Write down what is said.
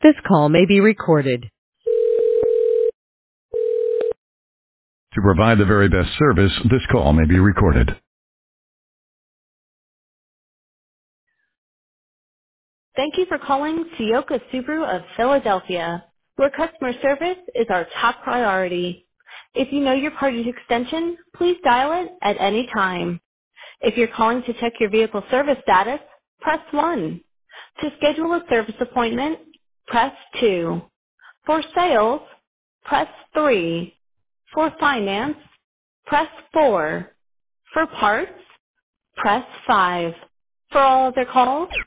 This call may be recorded. To provide the very best service, this call may be recorded. Thank you for calling Tioka Subaru of Philadelphia, where customer service is our top priority. If you know your party's extension, please dial it at any time. If you're calling to check your vehicle service status, press 1. To schedule a service appointment, press 2. For sales, press 3. For finance, press 4. For parts, press 5. For all other calls,